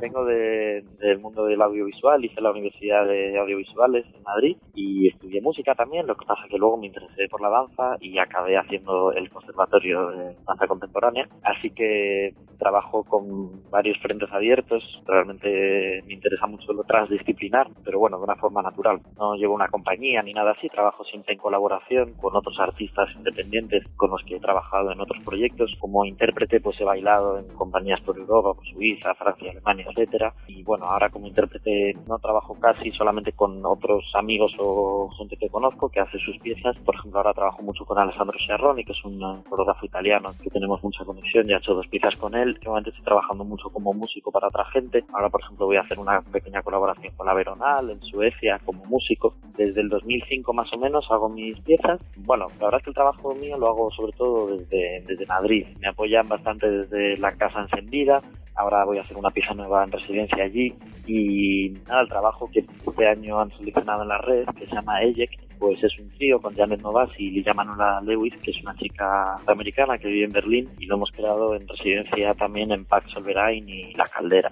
Vengo del mundo del audiovisual, hice la Universidad de Audiovisuales en Madrid y estudié música también, lo que pasa es que luego me interesé por la danza y acabé haciendo el conservatorio de danza contemporánea, así que trabajo con varios frentes abiertos, realmente me interesa mucho lo transdisciplinar, pero bueno, de una forma natural. No llevo una compañía ni nada así, trabajo siempre en colaboración con otros artistas independientes con los que he trabajado en otros proyectos. Como intérprete pues he bailado en compañías por Europa, por Suiza, Francia, Alemania, etcétera. Y bueno, ahora como intérprete no trabajo casi, solamente con otros amigos o gente que conozco que hace sus piezas. Por ejemplo, ahora trabajo mucho con Alessandro Sciarroni, que es un coreógrafo italiano que tenemos mucha conexión, ya he hecho 2 piezas con él. Últimamente estoy trabajando mucho como músico para otra gente. Ahora, por ejemplo, voy a hacer una pequeña colaboración con la Veronal en Suecia como músico. Desde el 2005 más o menos hago mis piezas. Bueno, la verdad es que el trabajo mío lo hago sobre todo desde Madrid. Me apoyan bastante desde la Casa Encendida. Ahora voy a hacer una pieza nueva en residencia allí y nada, el trabajo que este año han seleccionado en la red, que se llama Ejek, pues es un trío con Janet Novas y Lilla Manuela Lewis, que es una chica americana que vive en Berlín, y lo hemos creado en residencia también en Pax Solverein y La Caldera.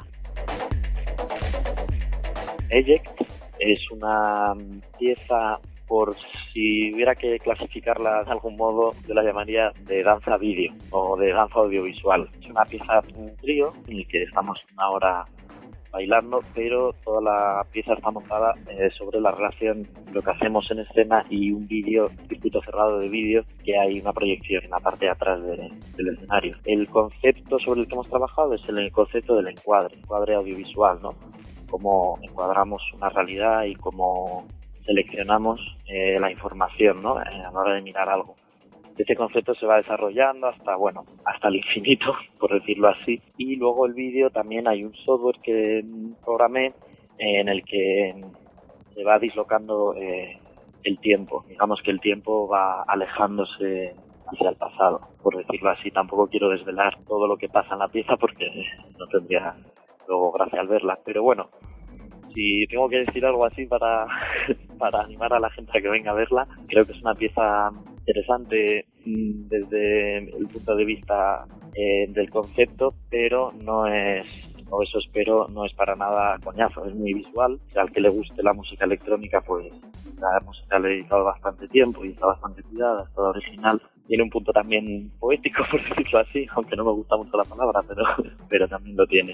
Ejek es una pieza, por si hubiera que clasificarla de algún modo, yo la llamaría de danza vídeo o de danza audiovisual. Es una pieza, un trío, en el que estamos una hora bailando, pero toda la pieza está montada sobre la relación, lo que hacemos en escena y un vídeo, circuito cerrado de vídeo, que hay una proyección en la parte de atrás del escenario. El concepto sobre el que hemos trabajado es el concepto del encuadre audiovisual, ¿no? Cómo encuadramos una realidad y cómo seleccionamos la información, ¿no? A la hora de mirar algo. Este concepto se va desarrollando hasta el infinito, por decirlo así. Y luego el vídeo también hay un software que programé en el que se va dislocando el tiempo. Digamos que el tiempo va alejándose hacia el pasado, por decirlo así. Tampoco quiero desvelar todo lo que pasa en la pieza porque no tendría luego gracia al verla. Pero bueno, si tengo que decir algo así para animar a la gente a que venga a verla, creo que es una pieza interesante desde el punto de vista del concepto, pero no es para nada coñazo, es muy visual. Al que le guste la música electrónica, pues la música le he dedicado bastante tiempo y está bastante cuidada, está original. Tiene un punto también poético, por decirlo así, aunque no me gusta mucho la palabra, pero también lo tiene.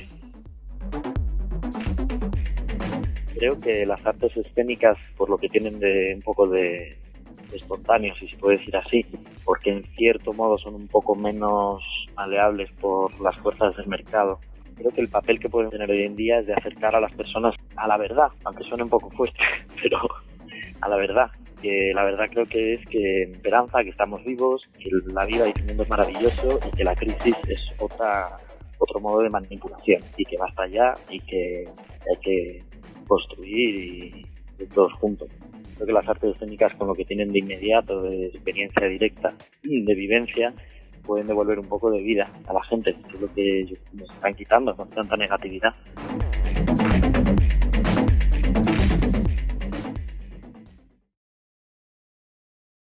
Creo que las artes escénicas, por lo que tienen de un poco de espontáneos, si se puede decir así, porque en cierto modo son un poco menos maleables por las fuerzas del mercado. Creo que el papel que pueden tener hoy en día es de acercar a las personas a la verdad, aunque suene un poco fuerte, pero a la verdad. Que la verdad creo que es que esperanza, que estamos vivos, que la vida y el mundo es maravilloso y que la crisis es otro modo de manipulación y que basta ya y que hay que construir y todos juntos. Creo que las artes escénicas, con lo que tienen de inmediato, de experiencia directa, de vivencia, pueden devolver un poco de vida a la gente, que es lo que nos están quitando con tanta negatividad.